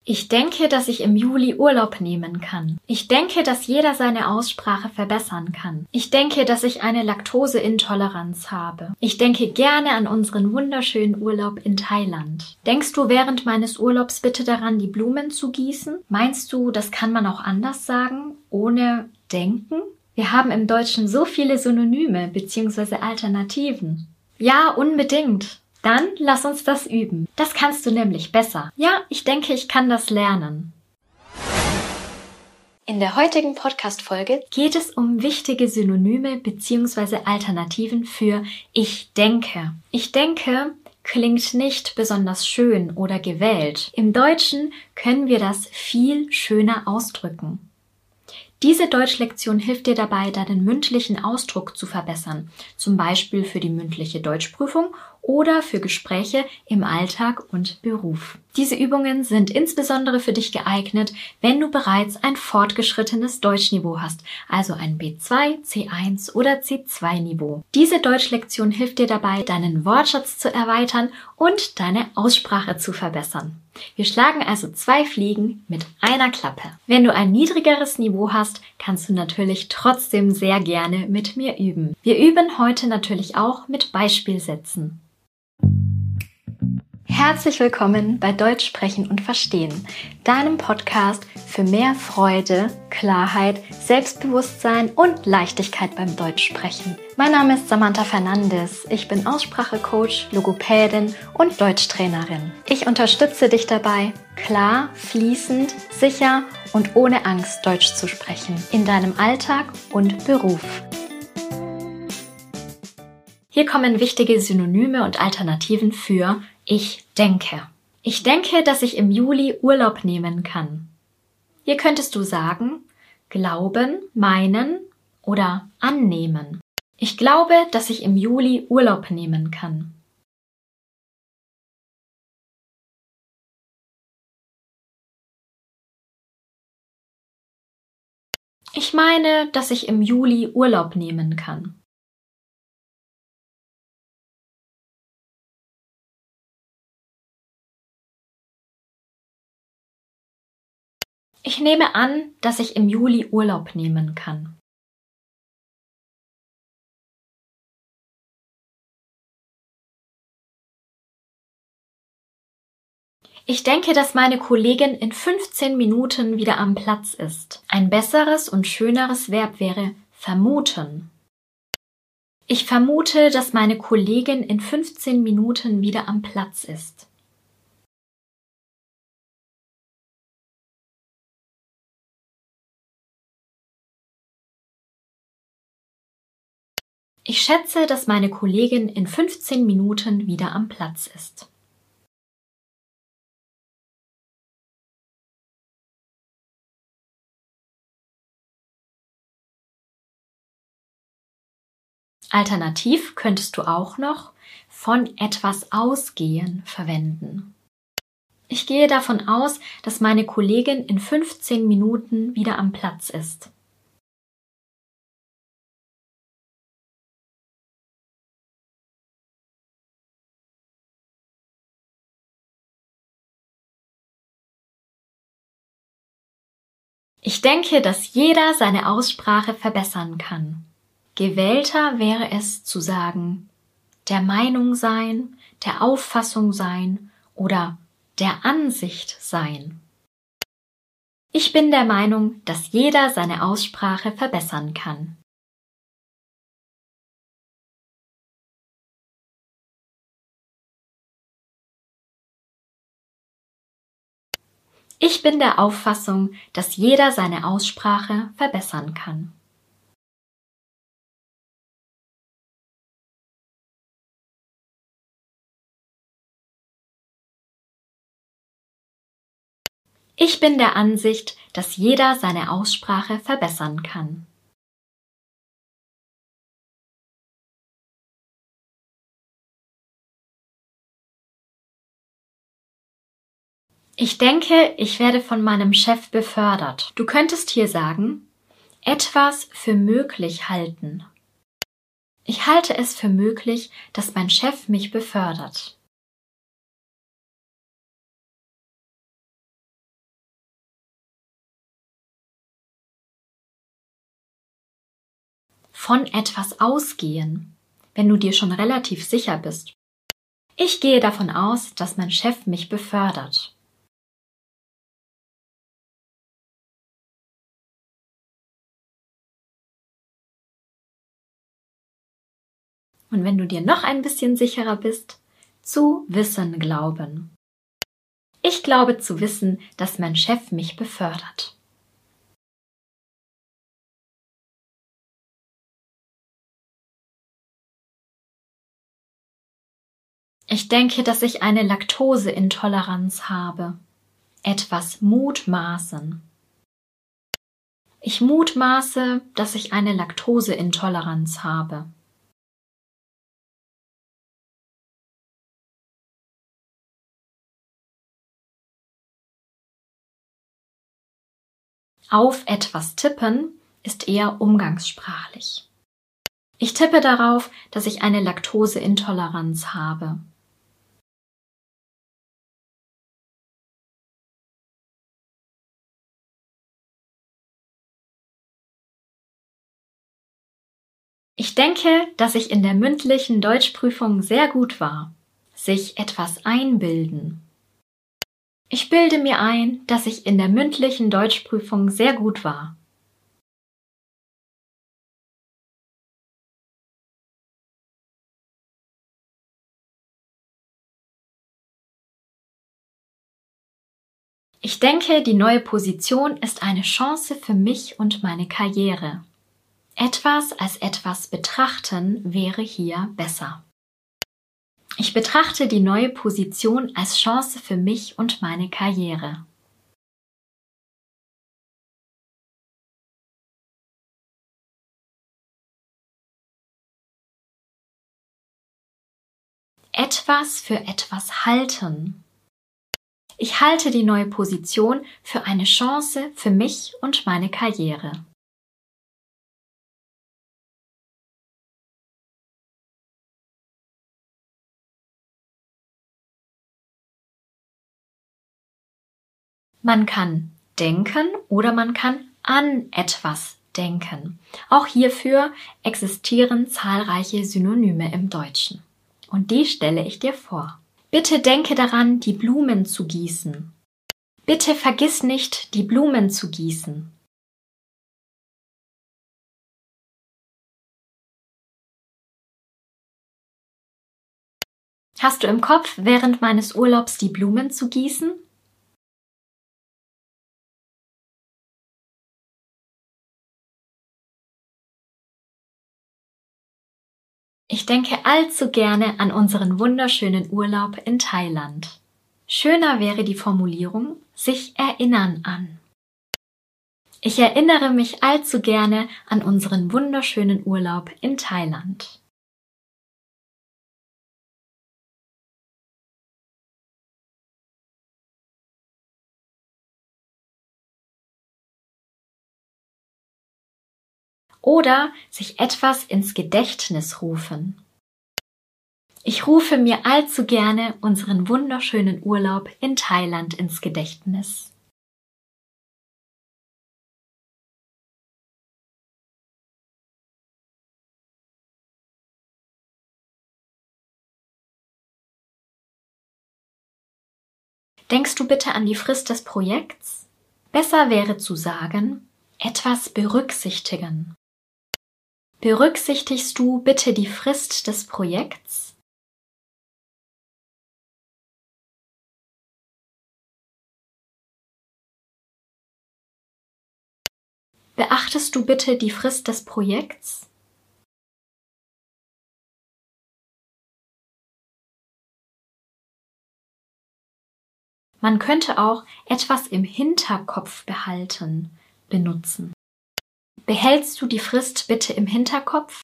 Ich denke, dass ich im Juli Urlaub nehmen kann. Ich denke, dass jeder seine Aussprache verbessern kann. Ich denke, dass ich eine Laktoseintoleranz habe. Ich denke gerne an unseren wunderschönen Urlaub in Thailand. Denkst du während meines Urlaubs bitte daran, die Blumen zu gießen? Meinst du, das kann man auch anders sagen, ohne denken? Wir haben im Deutschen so viele Synonyme bzw. Alternativen. Ja, unbedingt. Dann lass uns das üben. Das kannst du nämlich besser. Ja, ich denke, ich kann das lernen. In der heutigen Podcast-Folge geht es um wichtige Synonyme bzw. Alternativen für ich denke. Ich denke klingt nicht besonders schön oder gewählt. Im Deutschen können wir das viel schöner ausdrücken. Diese Deutschlektion hilft dir dabei, deinen mündlichen Ausdruck zu verbessern, zum Beispiel für die mündliche Deutschprüfung oder für Gespräche im Alltag und Beruf. Diese Übungen sind insbesondere für dich geeignet, wenn du bereits ein fortgeschrittenes Deutschniveau hast, also ein B2, C1 oder C2-Niveau. Diese Deutschlektion hilft dir dabei, deinen Wortschatz zu erweitern und deine Aussprache zu verbessern. Wir schlagen also 2 Fliegen mit einer Klappe. Wenn du ein niedrigeres Niveau hast, kannst du natürlich trotzdem sehr gerne mit mir üben. Wir üben heute natürlich auch mit Beispielsätzen. Herzlich willkommen bei Deutsch sprechen und verstehen, deinem Podcast für mehr Freude, Klarheit, Selbstbewusstsein und Leichtigkeit beim Deutschsprechen. Mein Name ist Samantha Fernandes. Ich bin Aussprachecoach, Logopädin und Deutschtrainerin. Ich unterstütze dich dabei, klar, fließend, sicher und ohne Angst Deutsch zu sprechen in deinem Alltag und Beruf. Hier kommen wichtige Synonyme und Alternativen für ich denke. Ich denke, dass ich im Juli Urlaub nehmen kann. Hier könntest du sagen, glauben, meinen oder annehmen. Ich glaube, dass ich im Juli Urlaub nehmen kann. Ich meine, dass ich im Juli Urlaub nehmen kann. Ich nehme an, dass ich im Juli Urlaub nehmen kann. Ich denke, dass meine Kollegin in 15 Minuten wieder am Platz ist. Ein besseres und schöneres Verb wäre vermuten. Ich vermute, dass meine Kollegin in 15 Minuten wieder am Platz ist. Ich schätze, dass meine Kollegin in 15 Minuten wieder am Platz ist. Alternativ könntest du auch noch von etwas ausgehen verwenden. Ich gehe davon aus, dass meine Kollegin in 15 Minuten wieder am Platz ist. Ich denke, dass jeder seine Aussprache verbessern kann. Gewählter wäre es zu sagen, der Meinung sein, der Auffassung sein oder der Ansicht sein. Ich bin der Meinung, dass jeder seine Aussprache verbessern kann. Ich bin der Auffassung, dass jeder seine Aussprache verbessern kann. Ich bin der Ansicht, dass jeder seine Aussprache verbessern kann. Ich denke, ich werde von meinem Chef befördert. Du könntest hier sagen, etwas für möglich halten. Ich halte es für möglich, dass mein Chef mich befördert. von etwas ausgehen, wenn du dir schon relativ sicher bist. Ich gehe davon aus, dass mein Chef mich befördert. Und wenn du dir noch ein bisschen sicherer bist, zu wissen glauben. Ich glaube zu wissen, dass mein Chef mich befördert. Ich denke, dass ich eine Laktoseintoleranz habe. Etwas mutmaßen. Ich mutmaße, dass ich eine Laktoseintoleranz habe. Auf etwas tippen ist eher umgangssprachlich. Ich tippe darauf, dass ich eine Laktoseintoleranz habe. Ich denke, dass ich in der mündlichen Deutschprüfung sehr gut war. Sich etwas einbilden. Ich bilde mir ein, dass ich in der mündlichen Deutschprüfung sehr gut war. Ich denke, die neue Position ist eine Chance für mich und meine Karriere. Etwas als etwas betrachten wäre hier besser. Ich betrachte die neue Position als Chance für mich und meine Karriere. Etwas für etwas halten. Ich halte die neue Position für eine Chance für mich und meine Karriere. Man kann denken oder man kann an etwas denken. Auch hierfür existieren zahlreiche Synonyme im Deutschen. Und die stelle ich dir vor. Bitte denke daran, die Blumen zu gießen. Bitte vergiss nicht, die Blumen zu gießen. Hast du im Kopf, während meines Urlaubs die Blumen zu gießen? Ich denke allzu gerne an unseren wunderschönen Urlaub in Thailand. Schöner wäre die Formulierung, sich erinnern an. Ich erinnere mich allzu gerne an unseren wunderschönen Urlaub in Thailand. Oder sich etwas ins Gedächtnis rufen. Ich rufe mir allzu gerne unseren wunderschönen Urlaub in Thailand ins Gedächtnis. Denkst du bitte an die Frist des Projekts? Besser wäre zu sagen, etwas berücksichtigen. Berücksichtigst du bitte die Frist des Projekts? Beachtest du bitte die Frist des Projekts? Man könnte auch etwas im Hinterkopf behalten benutzen. Behältst du die Frist bitte im Hinterkopf?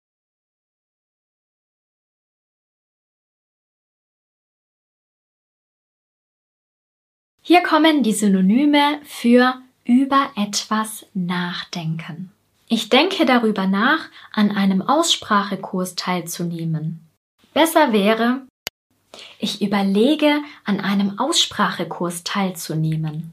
Hier kommen die Synonyme für über etwas nachdenken. Ich denke darüber nach, an einem Aussprachekurs teilzunehmen. Besser wäre, ich überlege, an einem Aussprachekurs teilzunehmen.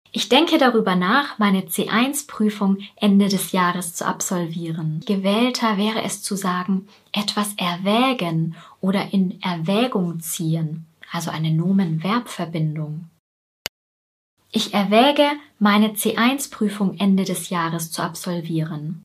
Ich denke darüber nach, meine C1-Prüfung Ende des Jahres zu absolvieren. Gewählter wäre es zu sagen, etwas erwägen oder in Erwägung ziehen, also eine Nomen-Verb-Verbindung. Ich erwäge, meine C1-Prüfung Ende des Jahres zu absolvieren.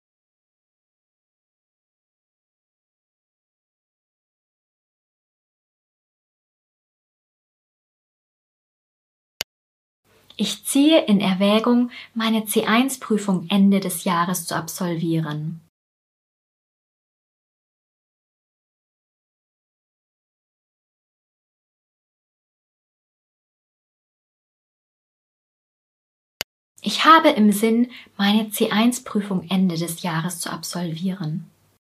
Ich ziehe in Erwägung, meine C1-Prüfung Ende des Jahres zu absolvieren. Ich habe im Sinn, meine C1-Prüfung Ende des Jahres zu absolvieren.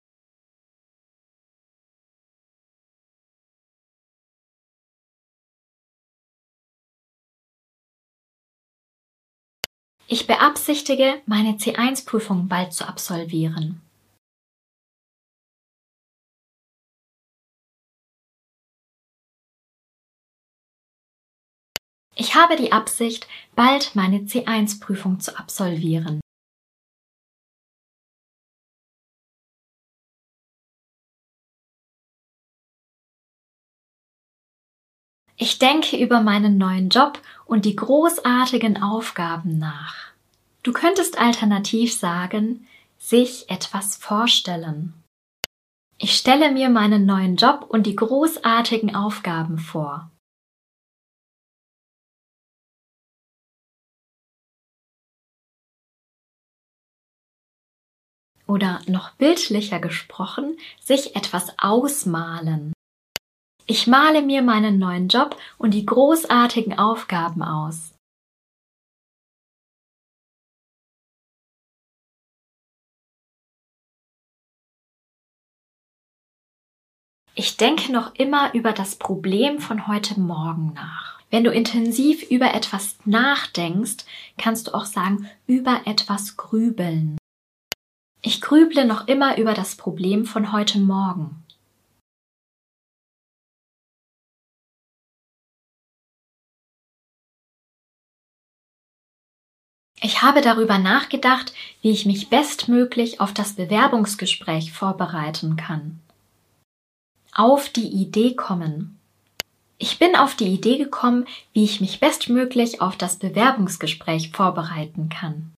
Ich beabsichtige, meine C1-Prüfung bald zu absolvieren. Ich habe die Absicht, bald meine C1-Prüfung zu absolvieren. Ich denke über meinen neuen Job und die großartigen Aufgaben nach. Du könntest alternativ sagen, sich etwas vorstellen. Ich stelle mir meinen neuen Job und die großartigen Aufgaben vor. Oder noch bildlicher gesprochen, sich etwas ausmalen. Ich male mir meinen neuen Job und die großartigen Aufgaben aus. Ich denke noch immer über das Problem von heute Morgen nach. Wenn du intensiv über etwas nachdenkst, kannst du auch sagen, über etwas grübeln. Ich grüble noch immer über das Problem von heute Morgen. Ich habe darüber nachgedacht, wie ich mich bestmöglich auf das Bewerbungsgespräch vorbereiten kann. Auf die Idee kommen. Ich bin auf die Idee gekommen, wie ich mich bestmöglich auf das Bewerbungsgespräch vorbereiten kann.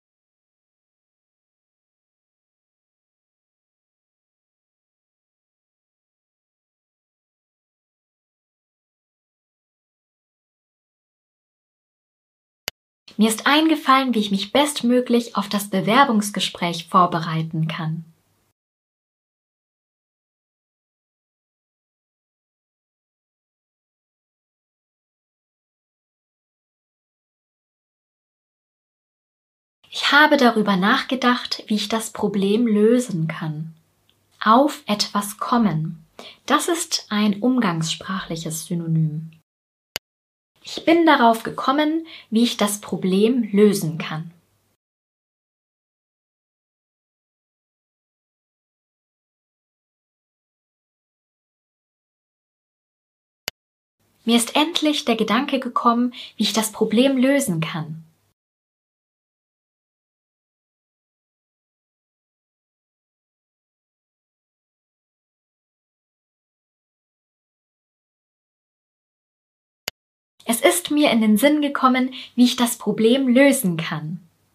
Mir ist eingefallen, wie ich mich bestmöglich auf das Bewerbungsgespräch vorbereiten kann. Ich habe darüber nachgedacht, wie ich das Problem lösen kann. Auf etwas kommen. Das ist ein umgangssprachliches Synonym. Ich bin darauf gekommen, wie ich das Problem lösen kann. Mir ist endlich der Gedanke gekommen, wie ich das Problem lösen kann. Es ist mir in den Sinn gekommen, wie ich das Problem lösen kann.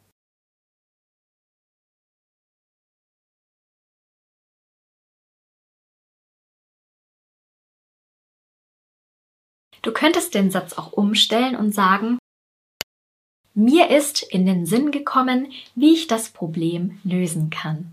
Du könntest den Satz auch umstellen und sagen, mir ist in den Sinn gekommen, wie ich das Problem lösen kann.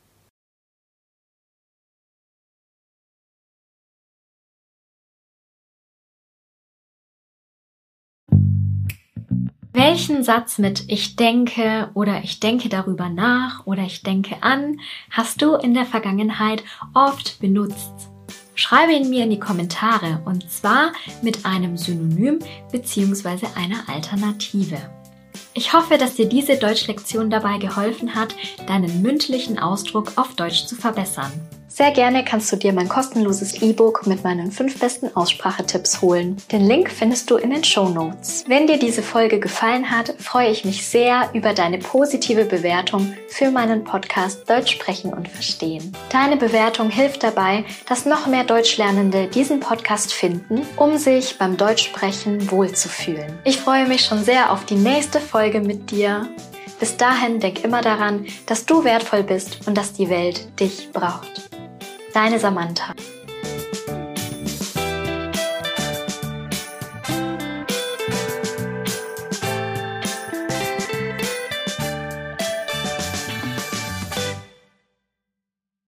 Welchen Satz mit ich denke oder ich denke darüber nach oder ich denke an hast du in der Vergangenheit oft benutzt? Schreibe ihn mir in die Kommentare und zwar mit einem Synonym bzw. einer Alternative. Ich hoffe, dass dir diese Deutschlektion dabei geholfen hat, deinen mündlichen Ausdruck auf Deutsch zu verbessern. Sehr gerne kannst du dir mein kostenloses E-Book mit meinen 5 besten Aussprachetipps holen. Den Link findest du in den Shownotes. Wenn dir diese Folge gefallen hat, freue ich mich sehr über deine positive Bewertung für meinen Podcast Deutsch sprechen und verstehen. Deine Bewertung hilft dabei, dass noch mehr Deutschlernende diesen Podcast finden, um sich beim Deutschsprechen wohlzufühlen. Ich freue mich schon sehr auf die nächste Folge mit dir. Bis dahin denk immer daran, dass du wertvoll bist und dass die Welt dich braucht. Deine Samantha.